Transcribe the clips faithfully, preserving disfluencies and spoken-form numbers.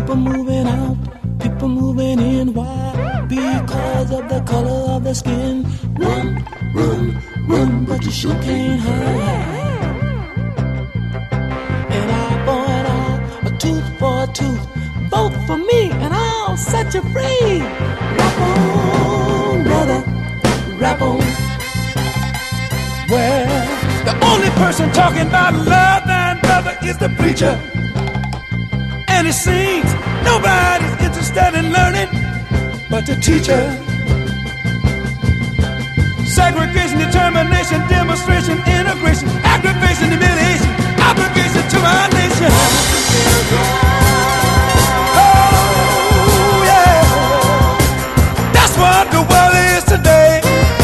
People moving out, people moving in. Why? Because of the color of their skin. Run, run, run, but you sure can't hide. An eye for an eye, a tooth for a tooth. Vote for me and I'll set you free. Rap on, brother, rap on. Well, the only person talking about love and brother is the preacher. And it seems nobody's interested in learning but the teacher. Segregation, determination, demonstration, integration, aggravation, humiliation, obligation to our nation. Oh yeah, that's what the world is today.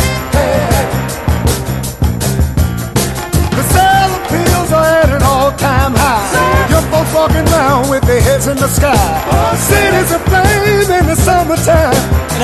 The sale of pills are at an all-time high. Young folks walking around with their heads in the sky. Cities aflame in the summertime. And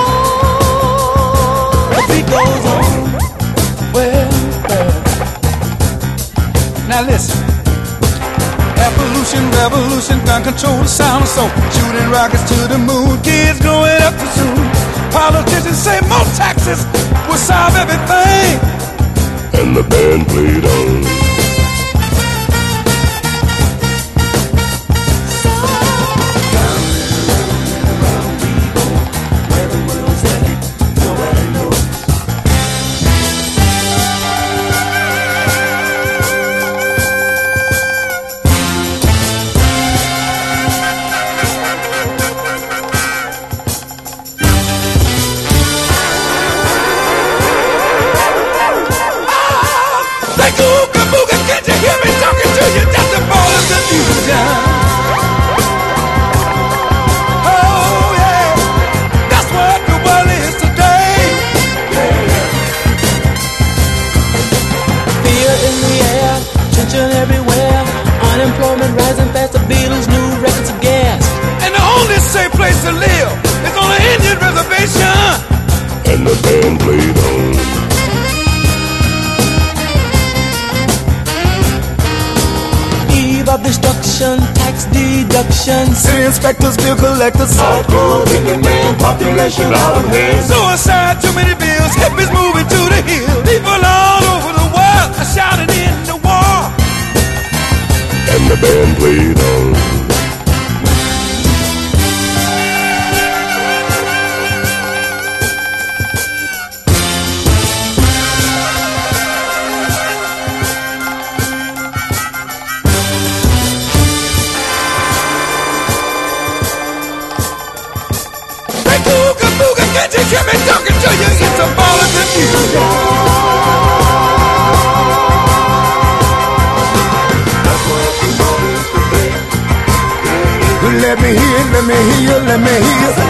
oh, the beat goes on. Well, well. Now listen. Evolution, revolution, gun control, the sound of soul. Shooting rockets to the moon, kids growing up too soon. Politicians say more taxes will solve everything. And the band played on. City inspectors, bill collectors, hardcore thinking man, population out of hand. Suicide, too many bills, hippies moving to the hills. People all over the world are shouting in the war. And the band played on. Keep me talking to you, it's a ball of confusion. Let me hear, let me hear, let me hear.